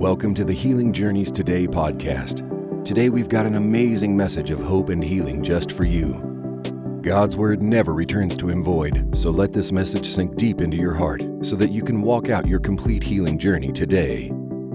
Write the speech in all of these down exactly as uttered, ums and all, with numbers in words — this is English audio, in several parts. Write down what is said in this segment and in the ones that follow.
Welcome to the Healing Journeys Today podcast. Today we've got an amazing message of hope and healing just for you. God's word never returns to him void, so let this message sink deep into your heart so that you can walk out your complete healing journey today.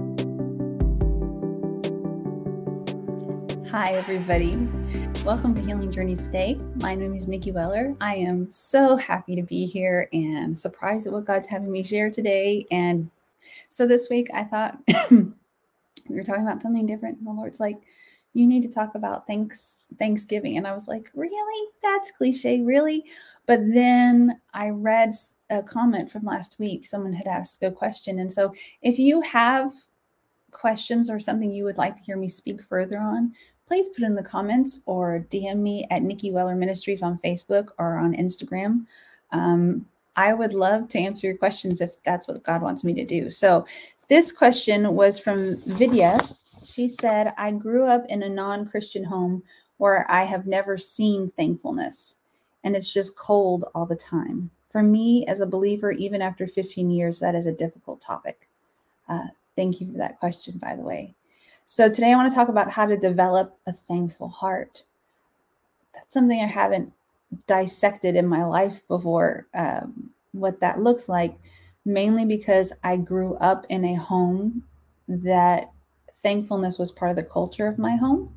Hi, everybody. Welcome to Healing Journeys Today. My name is Nikki Weller. I am so happy to be here and surprised at what God's having me share today. And so this week I thought we were talking about something different. And the Lord's like, you need to talk about thanks, Thanksgiving. And I was like, really? That's cliche, really? But then I read a comment from last week. Someone had asked a question. And so if you have questions or something you would like to hear me speak further on, please put in the comments or D M me at Nikki Weller Ministries on Facebook or on Instagram. Um, I would love to answer your questions if that's what God wants me to do. So this question was from Vidya. She said, I grew up in a non-Christian home where I have never seen thankfulness, and it's just cold all the time. For me, as a believer, even after fifteen years, that is a difficult topic. Uh, thank you for that question, by the way. So today I want to talk about how to develop a thankful heart. That's something I haven't dissected in my life before, um, what that looks like, mainly because I grew up in a home that thankfulness was part of the culture of my home.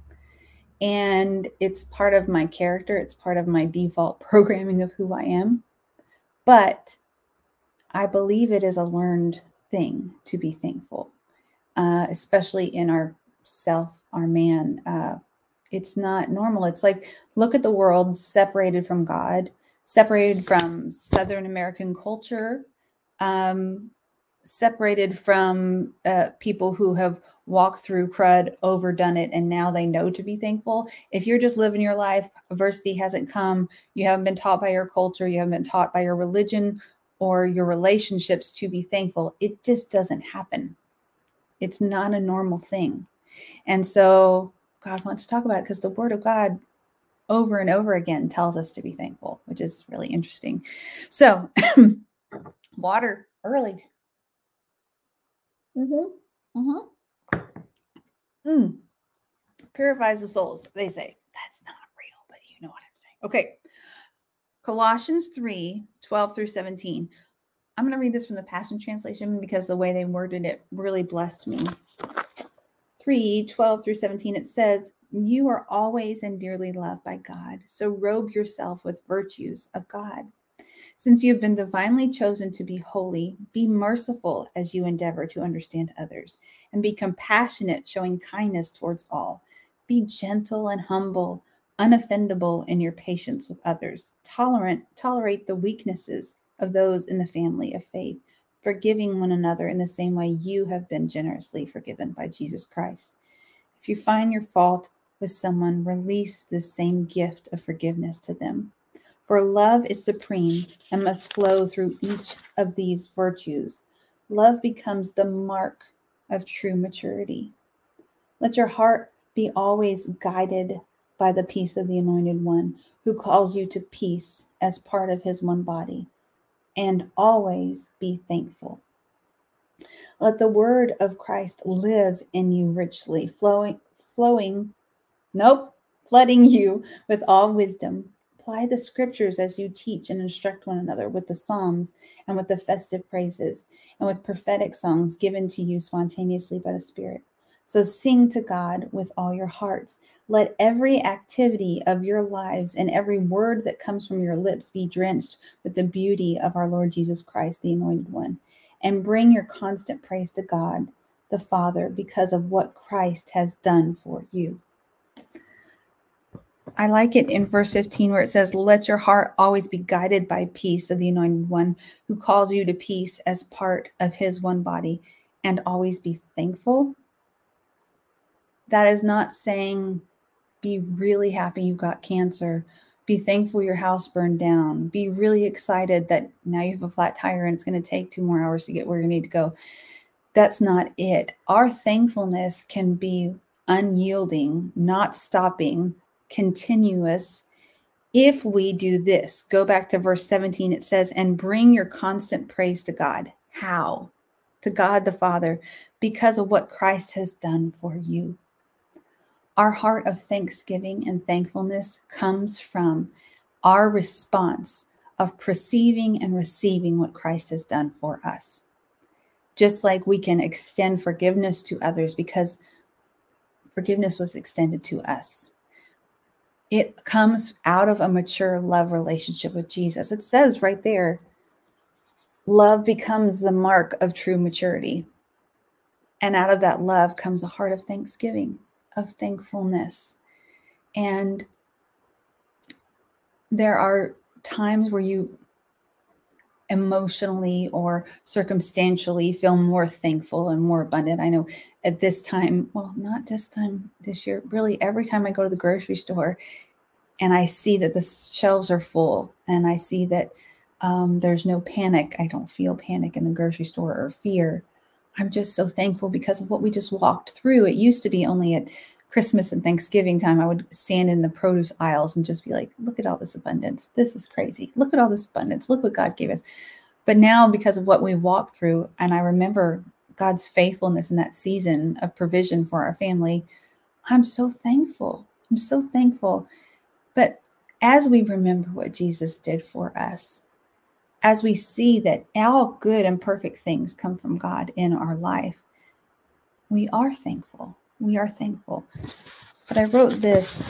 And it's part of my character. It's part of my default programming of who I am. But I believe it is a learned thing to be thankful, uh, especially in our self, our man. Uh, it's not normal. It's like, look at the world separated from God, separated from Southern American culture, um, separated from uh, people who have walked through crud, overdone it, and now they know to be thankful. If you're just living your life, adversity hasn't come, you haven't been taught by your culture, you haven't been taught by your religion or your relationships to be thankful, it just doesn't happen. It's not a normal thing. And so God wants to talk about it because the word of God over and over again tells us to be thankful, which is really interesting. So water early. Mm-hmm. Mm-hmm. Mm. Purifies the souls, they say. That's not real, but you know what I'm saying. Okay. Colossians three, twelve through seventeen. I'm going to read this from the Passion Translation because the way they worded it really blessed me. three, twelve through seventeen, it says, you are always and dearly loved by God, so robe yourself with virtues of God. Since you have been divinely chosen to be holy, be merciful as you endeavor to understand others, and be compassionate, showing kindness towards all. Be gentle and humble, unoffendable in your patience with others. Tolerant, tolerate the weaknesses of those in the family of faith, forgiving one another in the same way you have been generously forgiven by Jesus Christ. If you find your fault with someone, release this same gift of forgiveness to them. For love is supreme and must flow through each of these virtues. Love becomes the mark of true maturity. Let your heart be always guided by the peace of the Anointed One, who calls you to peace as part of his one body. And always be thankful. Let the word of Christ live in you richly, flowing, flowing, nope, flooding you with all wisdom. Apply the scriptures as you teach and instruct one another with the psalms and with the festive praises and with prophetic songs given to you spontaneously by the Spirit. So sing to God with all your hearts. Let every activity of your lives and every word that comes from your lips be drenched with the beauty of our Lord Jesus Christ, the Anointed One. And bring your constant praise to God, the Father, because of what Christ has done for you. I like it in verse fifteen where it says, let your heart always be guided by peace of the Anointed One, who calls you to peace as part of his one body, and always be thankful. That is not saying be really happy you got cancer, be thankful your house burned down, be really excited that now you have a flat tire and it's going to take two more hours to get where you need to go. That's not it. Our thankfulness can be unyielding, not stopping, continuous, if we do this. Go back to verse seventeen. It says, and bring your constant praise to God. How? to God the Father because of what Christ has done for you. Our heart of thanksgiving and thankfulness comes from our response of perceiving and receiving what Christ has done for us. Just like we can extend forgiveness to others because forgiveness was extended to us. It comes out of a mature love relationship with Jesus. It says right there, love becomes the mark of true maturity. And out of that love comes a heart of thanksgiving, of thankfulness. And there are times where you emotionally or circumstantially feel more thankful and more abundant. I know at this time, well, not this time this year, really every time I go to the grocery store and I see that the shelves are full and I see that um, there's no panic. I don't feel panic in the grocery store or fear. I'm just so thankful because of what we just walked through. It used to be only at Christmas and Thanksgiving time, I would stand in the produce aisles and just be like, look at all this abundance. This is crazy. Look at all this abundance. Look what God gave us. But now because of what we walked through, and I remember God's faithfulness in that season of provision for our family, I'm so thankful. I'm so thankful. But as we remember what Jesus did for us, as we see that all good and perfect things come from God in our life, we are thankful. We are thankful. But I wrote this.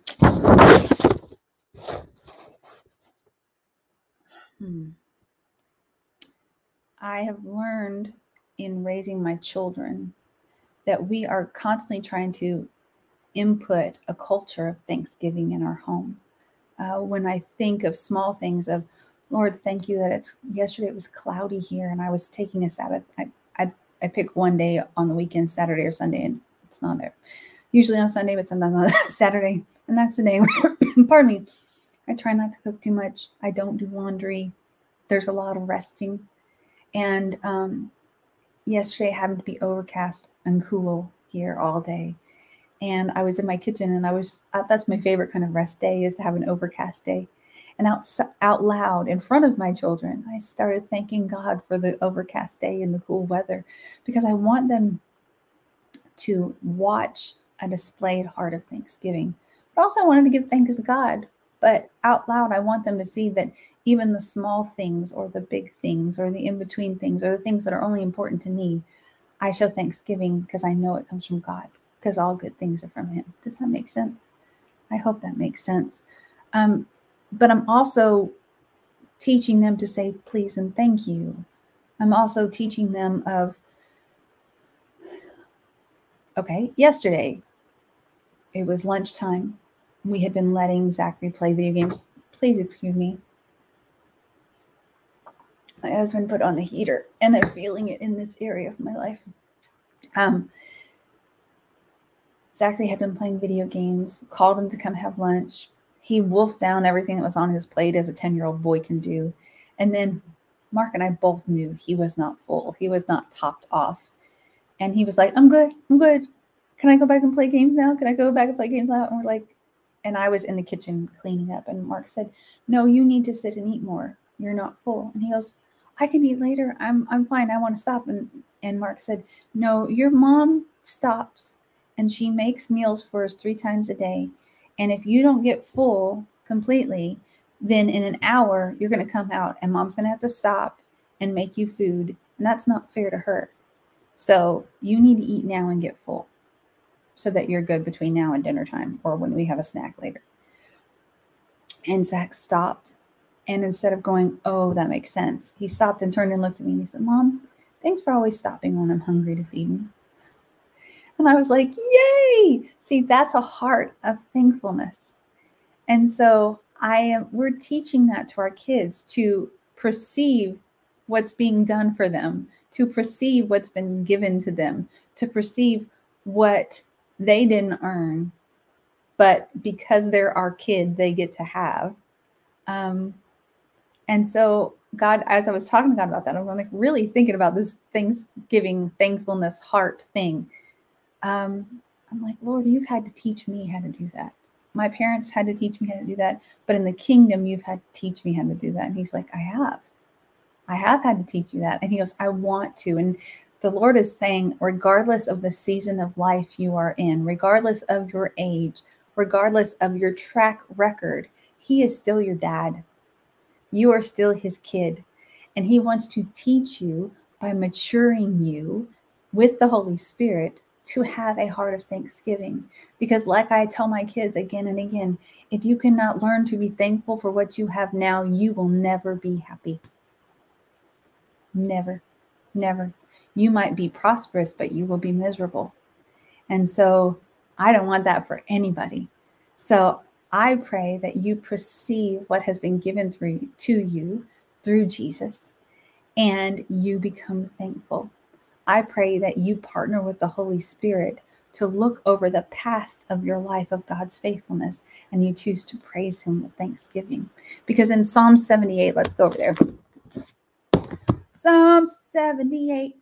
Hmm. I have learned in raising my children that we are constantly trying to input a culture of Thanksgiving in our home. Uh, when I think of small things of, Lord, thank you that it's yesterday it was cloudy here and I was taking a Sabbath. I, I, I pick one day on the weekend, Saturday or Sunday, and it's not there. Usually on Sunday, but sometimes on Saturday. And that's the day where, pardon me, I try not to cook too much. I don't do laundry. There's a lot of resting. And um, yesterday happened to be overcast and cool here all day. And I was in my kitchen and I was, uh, that's my favorite kind of rest day, is to have an overcast day. And out, out loud in front of my children, I started thanking God for the overcast day and the cool weather, because I want them to watch a displayed heart of thanksgiving. But also I wanted to give thanks to God. But out loud, I want them to see that even the small things or the big things or the in-between things or the things that are only important to me, I show thanksgiving because I know it comes from God, because all good things are from him. Does that make sense? I hope that makes sense. Um, but I'm also teaching them to say please and thank you. I'm also teaching them of, okay, yesterday, it was lunchtime. We had been letting Zachary play video games. Please excuse me. My husband put on the heater and I'm feeling it in this area of my life. Um, Zachary had been playing video games, called him to come have lunch. He wolfed down everything that was on his plate, as a ten-year-old boy can do. And then Mark and I both knew he was not full. He was not topped off. And he was like, I'm good. I'm good. Can I go back and play games now? Can I go back and play games now? And we're like, and I was in the kitchen cleaning up. And Mark said, no, you need to sit and eat more. You're not full. And he goes, I can eat later. I'm I'm fine. I want to stop. And, and Mark said, no, your mom stops and she makes meals for us three times a day. And if you don't get full completely, then in an hour, you're going to come out and mom's going to have to stop and make you food. And that's not fair to her. So you need to eat now and get full so that you're good between now and dinner time or when we have a snack later. And Zach stopped. And instead of going, oh, that makes sense, he stopped and turned and looked at me and he said, Mom, thanks for always stopping when I'm hungry to feed me. And I was like, yay! See, that's a heart of thankfulness. And so I am, we're teaching that to our kids, to perceive what's being done for them, to perceive what's been given to them, to perceive what they didn't earn, but because they're our kid, they get to have. Um, and so God, as I was talking to God about that, I was like really thinking about this Thanksgiving, thankfulness heart thing. Um, I'm like, Lord, you've had to teach me how to do that. My parents had to teach me how to do that. But in the kingdom, you've had to teach me how to do that. And he's like, I have. I have had to teach you that. And he goes, I want to. And the Lord is saying, regardless of the season of life you are in, regardless of your age, regardless of your track record, he is still your dad. You are still his kid. And he wants to teach you by maturing you with the Holy Spirit to have a heart of thanksgiving. Because like I tell my kids again and again, if you cannot learn to be thankful for what you have now, you will never be happy. Never, never. You might be prosperous, but you will be miserable. And so I don't want that for anybody. So I pray that you perceive what has been given through to you through Jesus, and you become thankful. I pray that you partner with the Holy Spirit to look over the past of your life of God's faithfulness, and you choose to praise him with thanksgiving. Because in Psalm seventy-eight, let's go over there. Psalms seventy-eight.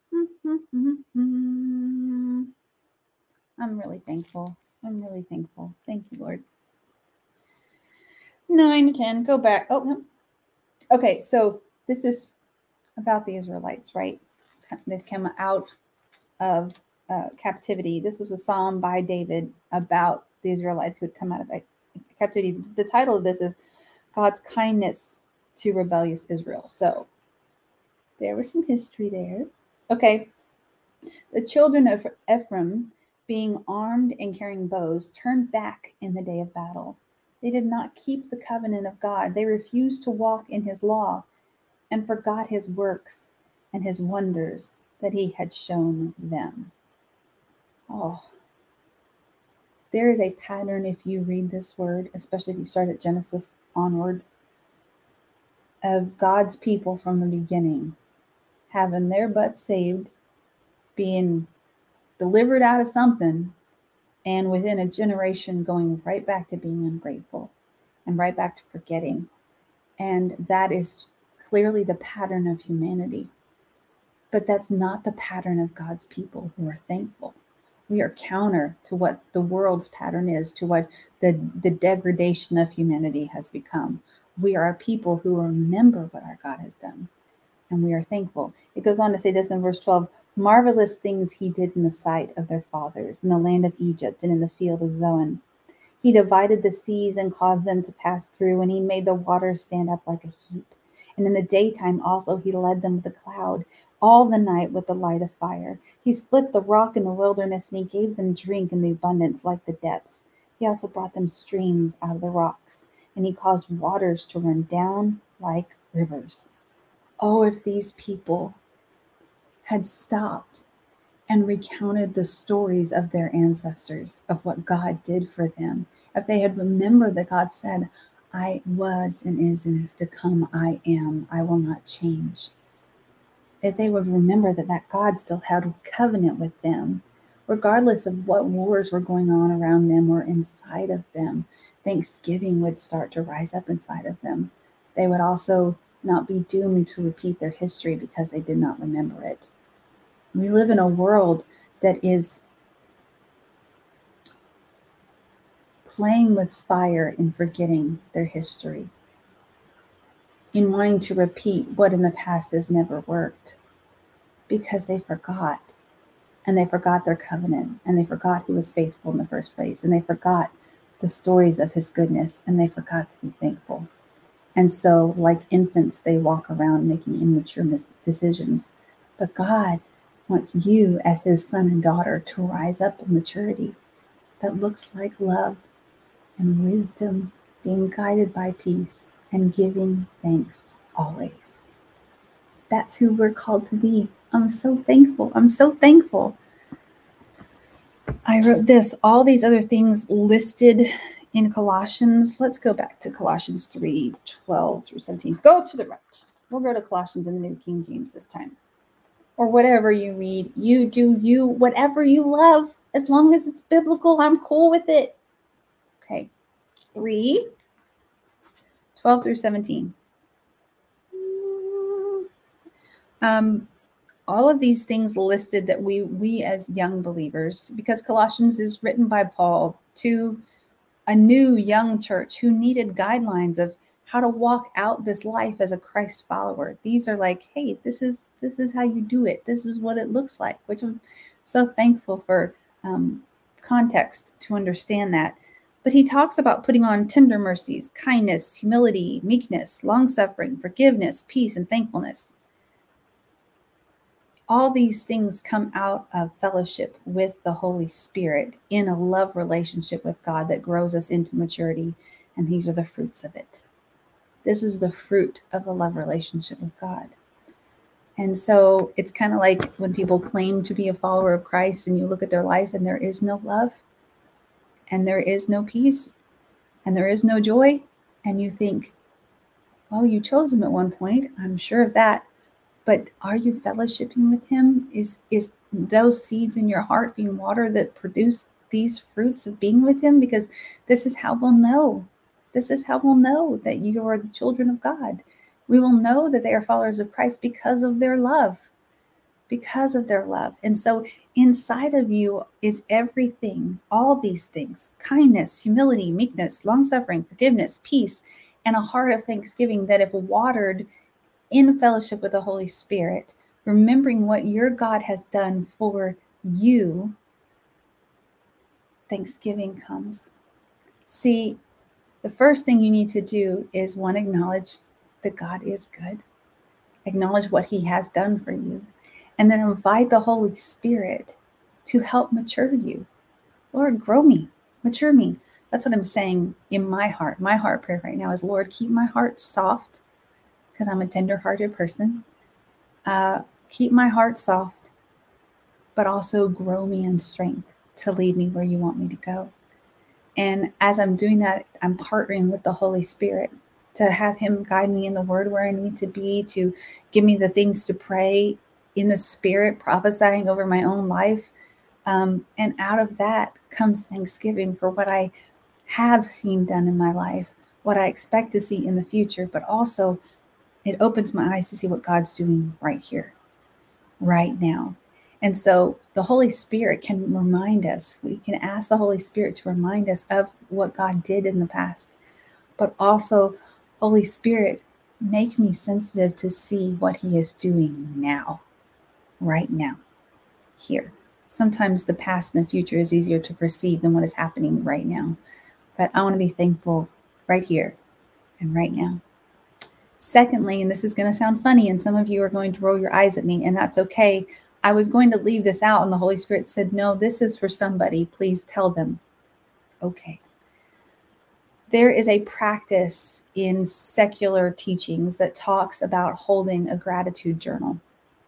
I'm really thankful. I'm really thankful. Thank you, Lord. nine, ten, go back. Oh, no. Okay, so this is about the Israelites, right? They've come out of uh, captivity. This was a psalm by David about the Israelites who had come out of captivity. The title of this is God's kindness to rebellious Israel. So there was some history there. Okay. The children of Ephraim, being armed and carrying bows, turned back in the day of battle. They did not keep the covenant of God. They refused to walk in his law and forgot his works and his wonders that he had shown them. Oh, there is a pattern if you read this word, especially if you start at Genesis onward, of God's people from the beginning having their butts saved, being delivered out of something, and within a generation going right back to being ungrateful and right back to forgetting. And that is clearly the pattern of humanity. But that's not the pattern of God's people who are thankful. We are counter to what the world's pattern is, to what the, the degradation of humanity has become. We are a people who remember what our God has done, and we are thankful. It goes on to say this in verse twelve, marvelous things he did in the sight of their fathers, in the land of Egypt and in the field of Zoan. He divided the seas and caused them to pass through, and he made the waters stand up like a heap. And in the daytime also he led them with a cloud, all the night with the light of fire. He split the rock in the wilderness, and he gave them drink in the abundance like the depths. He also brought them streams out of the rocks, and he caused waters to run down like rivers. Oh, if these people had stopped and recounted the stories of their ancestors, of what God did for them, if they had remembered that God said, I was and is and is to come, I am, I will not change. If they would remember that that God still held covenant with them, regardless of what wars were going on around them or inside of them, thanksgiving would start to rise up inside of them. They would also not be doomed to repeat their history because they did not remember it. We live in a world that is playing with fire and forgetting their history, in wanting to repeat what in the past has never worked, because they forgot, and they forgot their covenant, and they forgot who was faithful in the first place, and they forgot the stories of his goodness, and they forgot to be thankful. And so, like infants, they walk around making immature mis- decisions. But God wants you as his son and daughter to rise up in maturity that looks like love and wisdom, being guided by peace and giving thanks always. That's who we're called to be. I'm so thankful. I'm so thankful. I wrote this, all these other things listed in Colossians. Let's go back to Colossians three, twelve through seventeen. Go to the right. We'll go to Colossians in the New King James this time. Or whatever you read. You do you, whatever you love. As long as it's biblical, I'm cool with it. Okay. three, twelve through seventeen. Um, all of these things listed that we, we as young believers, because Colossians is written by Paul to a new young church who needed guidelines of how to walk out this life as a Christ follower. These are like, hey, this is this is how you do it. This is what it looks like, which I'm so thankful for um, context to understand that. But he talks about putting on tender mercies, kindness, humility, meekness, long-suffering, forgiveness, peace, and thankfulness. All these things come out of fellowship with the Holy Spirit in a love relationship with God that grows us into maturity, and these are the fruits of it. This is the fruit of a love relationship with God. And so it's kind of like when people claim to be a follower of Christ and you look at their life and there is no love and there is no peace and there is no joy. And you think, well, you chose him at one point. I'm sure of that. But are you fellowshipping with him? Is, is those seeds in your heart being watered that produce these fruits of being with him? Because this is how we'll know. This is how we'll know that you are the children of God. We will know that they are followers of Christ because of their love, because of their love. And so inside of you is everything, all these things, kindness, humility, meekness, long-suffering, forgiveness, peace, and a heart of thanksgiving that if watered in fellowship with the Holy Spirit, remembering what your God has done for you, thanksgiving comes. See, the first thing you need to do is, one, acknowledge that God is good. Acknowledge what he has done for you. And then invite the Holy Spirit to help mature you. Lord, grow me, mature me. That's what I'm saying in my heart. My heart prayer right now is, Lord, keep my heart soft, because I'm a tender-hearted person. Uh, keep my heart soft, but also grow me in strength to lead me where you want me to go. And as I'm doing that, I'm partnering with the Holy Spirit to have him guide me in the word where I need to be, to give me the things to pray in the Spirit, prophesying over my own life. Um, and out of that comes thanksgiving for what I have seen done in my life, what I expect to see in the future, but also it opens my eyes to see what God's doing right here, right now. And so the Holy Spirit can remind us, we can ask the Holy Spirit to remind us of what God did in the past, but also, Holy Spirit, make me sensitive to see what he is doing now, right now, here. Sometimes the past and the future is easier to perceive than what is happening right now. But I want to be thankful right here and right now. Secondly, and this is going to sound funny, and some of you are going to roll your eyes at me, and that's okay. I was going to leave this out, and the Holy Spirit said, no, this is for somebody. Please tell them. Okay. There is a practice in secular teachings that talks about holding a gratitude journal.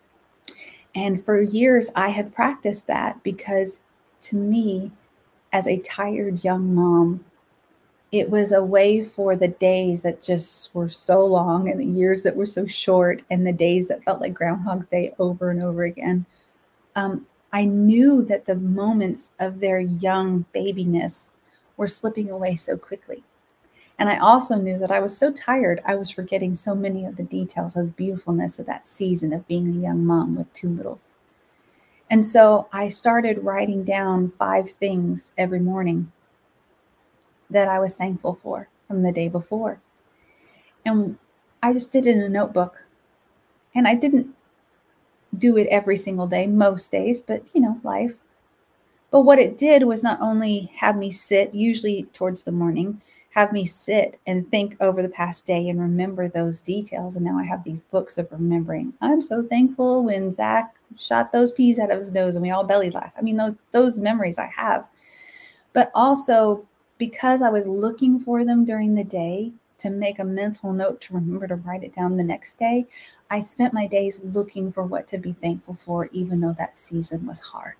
And for years, I had practiced that because to me, as a tired young mom, it was a way for the days that just were so long and the years that were so short and the days that felt like Groundhog's Day over and over again. Um, I knew that the moments of their young babiness were slipping away so quickly. And I also knew that I was so tired, I was forgetting so many of the details of the beautifulness of that season of being a young mom with two littles. And so I started writing down five things every morning that I was thankful for from the day before. And I just did it in a notebook. And I didn't do it every single day, most days, but you know, life. But what it did was not only have me sit, usually towards the morning, have me sit and think over the past day and remember those details. And now I have these books of remembering. I'm so thankful when Zach shot those peas out of his nose and we all belly laughed. I mean, those, those memories I have. But also because I was looking for them during the day to make a mental note to remember to write it down the next day, I spent my days looking for what to be thankful for, even though that season was hard.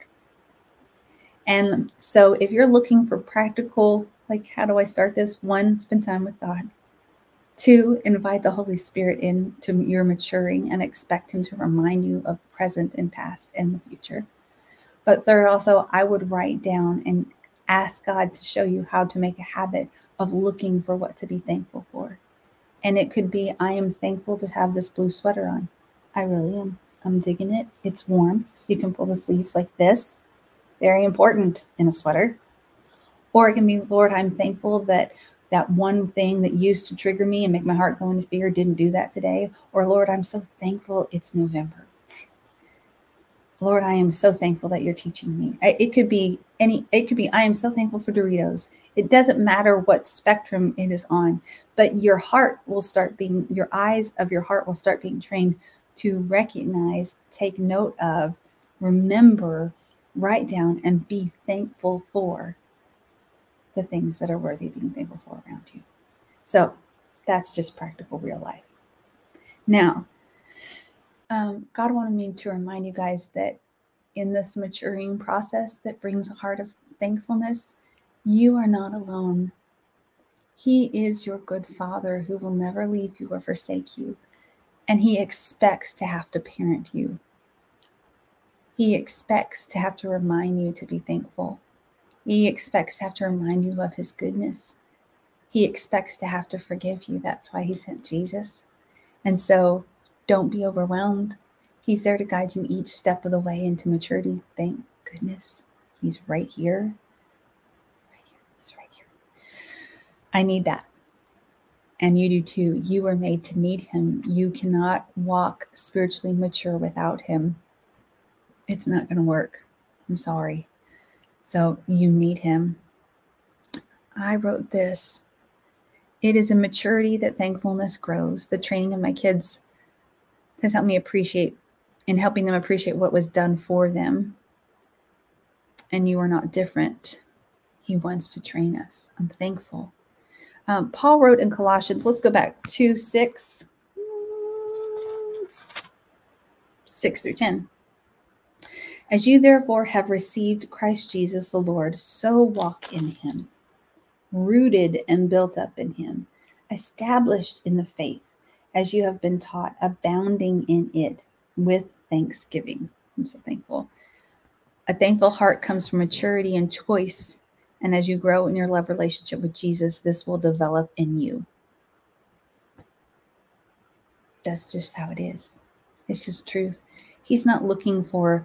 And so if you're looking for practical, like, how do I start this? One, spend time with God. Two, invite the Holy Spirit into your maturing and expect him to remind you of present and past and the future. But third, also, I would write down and ask God to show you how to make a habit of looking for what to be thankful for. And it could be, I am thankful to have this blue sweater on. I really am. I'm digging it. It's warm. You can pull the sleeves like this. Very important in a sweater. Or it can be, Lord, I'm thankful that that one thing that used to trigger me and make my heart go into fear didn't do that today. Or Lord, I'm so thankful it's November. Lord, I am so thankful that you're teaching me. I, it could be any, it could be, I am so thankful for Doritos. It doesn't matter what spectrum it is on, but your heart will start being, your eyes of your heart will start being trained to recognize, take note of, remember, write down, and be thankful for the things that are worthy of being thankful for around you. So that's just practical real life. Now, um, God wanted me to remind you guys that in this maturing process that brings a heart of thankfulness, you are not alone. He is your good Father who will never leave you or forsake you. And he expects to have to parent you. He expects to have to remind you to be thankful. He expects to have to remind you of his goodness. He expects to have to forgive you. That's why he sent Jesus. And so don't be overwhelmed. He's there to guide you each step of the way into maturity. Thank goodness. He's right here. Right here. He's right here. I need that. And you do too. You were made to need him. You cannot walk spiritually mature without him. It's not going to work. I'm sorry. So you need him. I wrote this. It is in maturity that thankfulness grows. The training of my kids has helped me appreciate, in helping them appreciate what was done for them. And you are not different. He wants to train us. I'm thankful. Um, Paul wrote in Colossians, let's go back to six, six through ten. As you therefore have received Christ Jesus the Lord, so walk in him, rooted and built up in him, established in the faith, as you have been taught, abounding in it with thanksgiving. I'm so thankful. A thankful heart comes from maturity and choice. And as you grow in your love relationship with Jesus, this will develop in you. That's just how it is. It's just truth. He's not looking for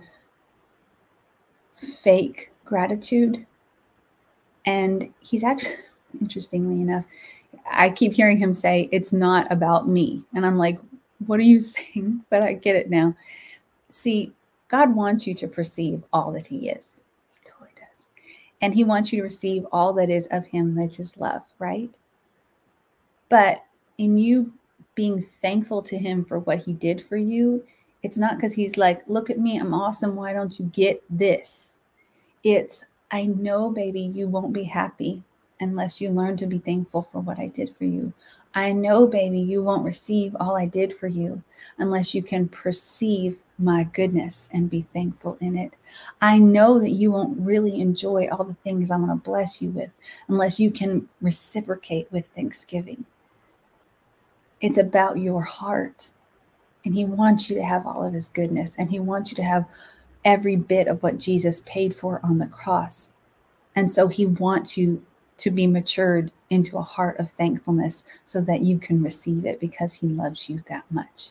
fake gratitude. And he's actually, interestingly enough, I keep hearing him say, it's not about me. And I'm like, what are you saying? But I get it now. See, God wants you to perceive all that he is. He totally does. And he wants you to receive all that is of him, that is love, right? But in you being thankful to him for what he did for you, it's not because he's like, look at me, I'm awesome. Why don't you get this? It's, I know, baby, you won't be happy unless you learn to be thankful for what I did for you. I know, baby, you won't receive all I did for you unless you can perceive my goodness and be thankful in it. I know that you won't really enjoy all the things I'm going to bless you with unless you can reciprocate with thanksgiving. It's about your heart. And he wants you to have all of his goodness. And he wants you to have every bit of what Jesus paid for on the cross. And so he wants you to be matured into a heart of thankfulness so that you can receive it because he loves you that much.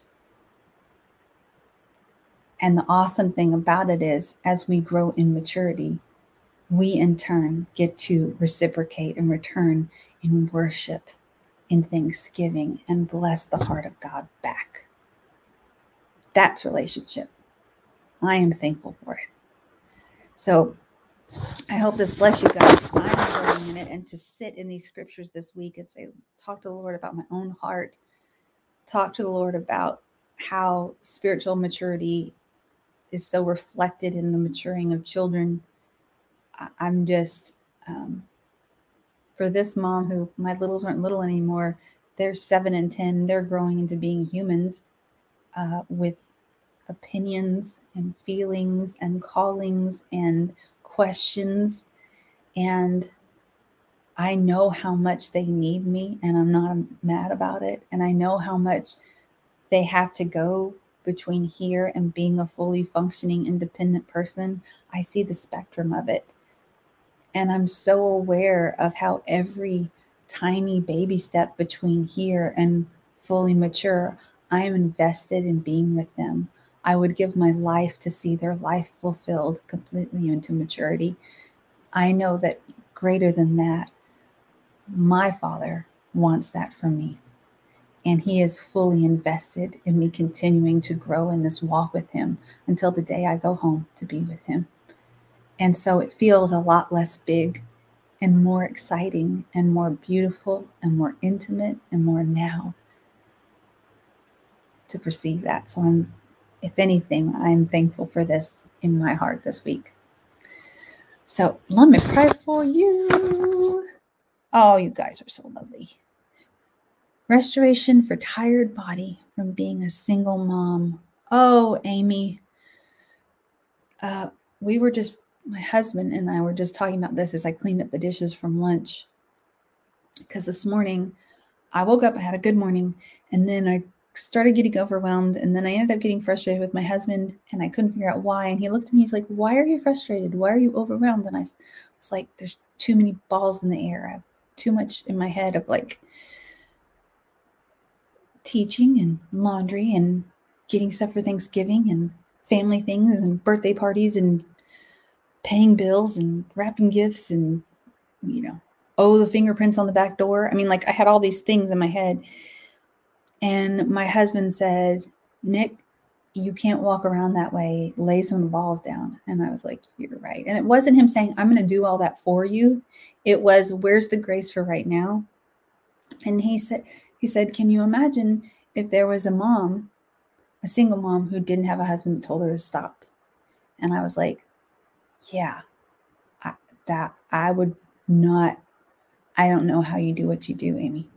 And the awesome thing about it is, as we grow in maturity, we in turn get to reciprocate and return in worship, in thanksgiving, and bless the heart of God back. That's relationship. I am thankful for it. So I hope this bless you guys. I'm growing in it, and to sit in these scriptures this week and say, talk to the Lord about my own heart. Talk to the Lord about how spiritual maturity is so reflected in the maturing of children. I'm just, um, for this mom who, my littles aren't little anymore, they're seven and ten. They're growing into being humans uh, with opinions and feelings and callings and questions. And I know how much they need me, and I'm not mad about it. And I know how much they have to go between here and being a fully functioning, independent person. I see the spectrum of it. And I'm so aware of how every tiny baby step between here and fully mature, I am invested in being with them. I would give my life to see their life fulfilled completely into maturity. I know that greater than that, My Father wants that for me. And he is fully invested in me continuing to grow in this walk with him until the day I go home to be with him. And so it feels a lot less big and more exciting and more beautiful and more intimate and more now to perceive that. So I'm, if anything, I'm thankful for this in my heart this week. So let me pray for you. Oh, you guys are so lovely. Restoration for tired body from being a single mom. Oh, Amy. Uh, we were just, my husband and I were just talking about this as I cleaned up the dishes from lunch. Because this morning I woke up, I had a good morning, and then I started getting overwhelmed. And then I ended up getting frustrated with my husband, and I couldn't figure out why. And he looked at me, he's like, why are you frustrated? Why are you overwhelmed? And I was like, there's too many balls in the air. I have too much in my head of like teaching and laundry and getting stuff for Thanksgiving and family things and birthday parties and paying bills and wrapping gifts and, you know, oh, the fingerprints on the back door. I mean, like I had all these things in my head. And my husband said, Nick, you can't walk around that way. Lay some of the balls down. And I was like, you're right. And it wasn't him saying, I'm going to do all that for you. It was, where's the grace for right now? And he said, he said, can you imagine if there was a mom, a single mom who didn't have a husband that told her to stop? And I was like, yeah, I, that I would not, I don't know how you do what you do, Amy.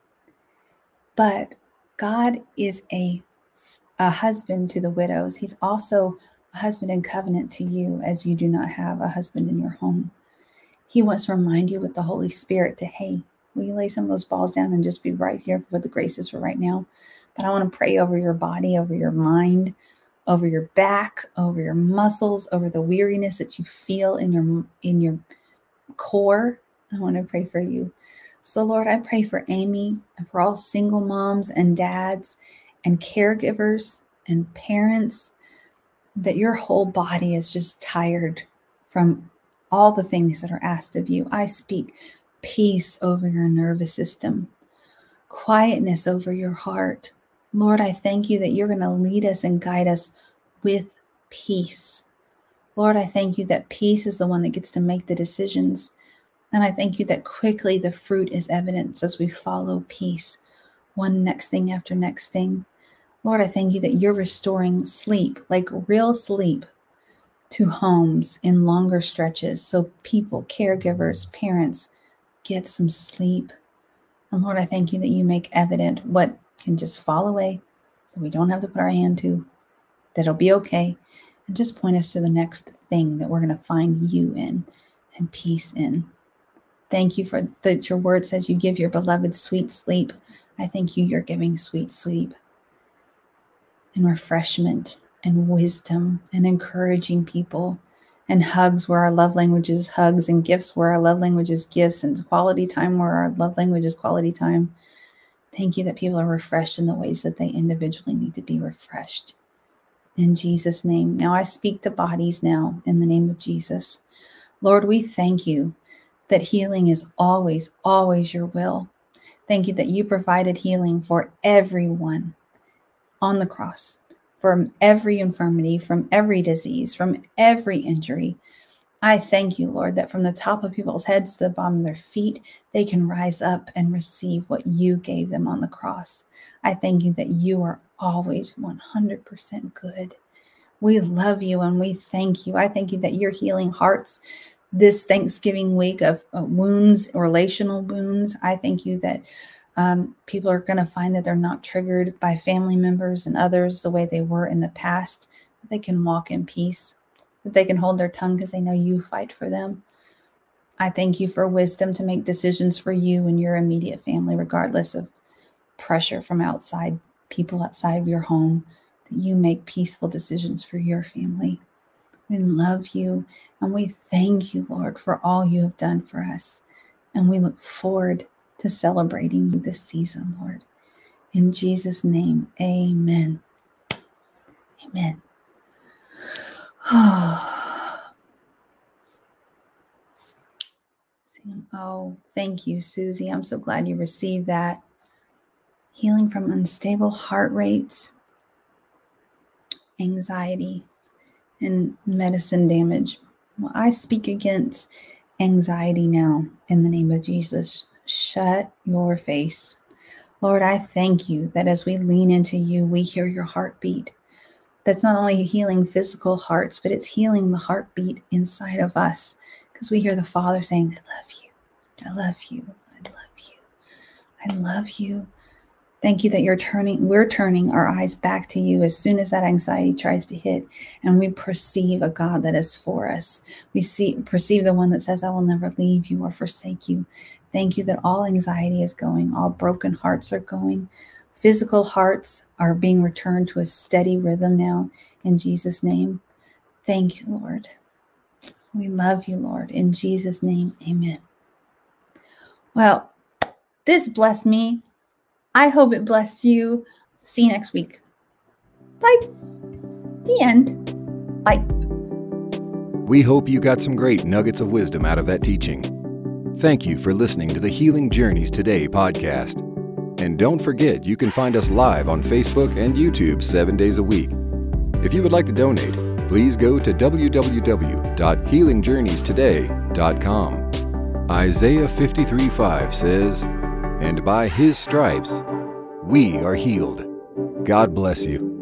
But God is a, a husband to the widows. He's also a husband in covenant to you, as you do not have a husband in your home. He wants to remind you with the Holy Spirit to, hey, will you lay some of those balls down and just be right here for what the grace is for right now? But I want to pray over your body, over your mind, over your back, over your muscles, over the weariness that you feel in your in your core. I want to pray for you. So Lord, I pray for Amy and for all single moms and dads and caregivers and parents, that your whole body is just tired from all the things that are asked of you. I speak peace over your nervous system, quietness over your heart. Lord, I thank you that you're going to lead us and guide us with peace. Lord, I thank you that peace is the one that gets to make the decisions. And I thank you that quickly the fruit is evidence as we follow peace, one next thing after next thing. Lord, I thank you that you're restoring sleep, like real sleep, to homes in longer stretches. So people, caregivers, parents get some sleep. And Lord, I thank you that you make evident what can just fall away, that we don't have to put our hand to, that it'll be okay. And just point us to the next thing that we're going to find you in and peace in. Thank you for that your word says you give your beloved sweet sleep. I thank you you're giving sweet sleep and refreshment and wisdom and encouraging people and hugs where our love language is hugs and gifts where our love language is gifts and quality time where our love language is quality time. Thank you that people are refreshed in the ways that they individually need to be refreshed. In Jesus' name. Now I speak to bodies now in the name of Jesus. Lord, we thank you that healing is always, always your will. Thank you that you provided healing for everyone on the cross, from every infirmity, from every disease, from every injury. I thank you, Lord, that from the top of people's heads to the bottom of their feet, they can rise up and receive what you gave them on the cross. I thank you that you are always one hundred percent good. We love you and we thank you. I thank you that you're healing hearts this Thanksgiving week of uh, wounds, relational wounds. I thank you that um, people are going to find that they're not triggered by family members and others the way they were in the past, that they can walk in peace, that they can hold their tongue because they know you fight for them. I thank you for wisdom to make decisions for you and your immediate family, regardless of pressure from outside, people outside of your home, that you make peaceful decisions for your family. We love you and we thank you, Lord, for all you have done for us. And we look forward to celebrating you this season, Lord. In Jesus' name, amen. Amen. See, Oh, thank you, Susie. I'm so glad you received that. Healing from unstable heart rates, anxiety, and medicine damage. Well, I speak against anxiety now in the name of Jesus. Shut your face. Lord, I thank you that as we lean into you, we hear your heartbeat. That's not only healing physical hearts, but it's healing the heartbeat inside of us, because we hear the Father saying, I love you. I love you. I love you. I love you. Thank you that you're turning, we're turning our eyes back to you as soon as that anxiety tries to hit, and we perceive a God that is for us. We see, perceive the one that says, I will never leave you or forsake you. Thank you that all anxiety is going, all broken hearts are going. Physical hearts are being returned to a steady rhythm now in Jesus' name. Thank you, Lord. We love you, Lord. In Jesus' name, amen. Well, this blessed me. I hope it blessed you. See you next week. Bye. The end. Bye. We hope you got some great nuggets of wisdom out of that teaching. Thank you for listening to the Healing Journeys Today podcast. And don't forget, you can find us live on Facebook and YouTube seven days a week. If you would like to donate, please go to w w w dot healing journeys today dot com. Isaiah fifty-three five says, "And by his stripes we are healed." God bless you.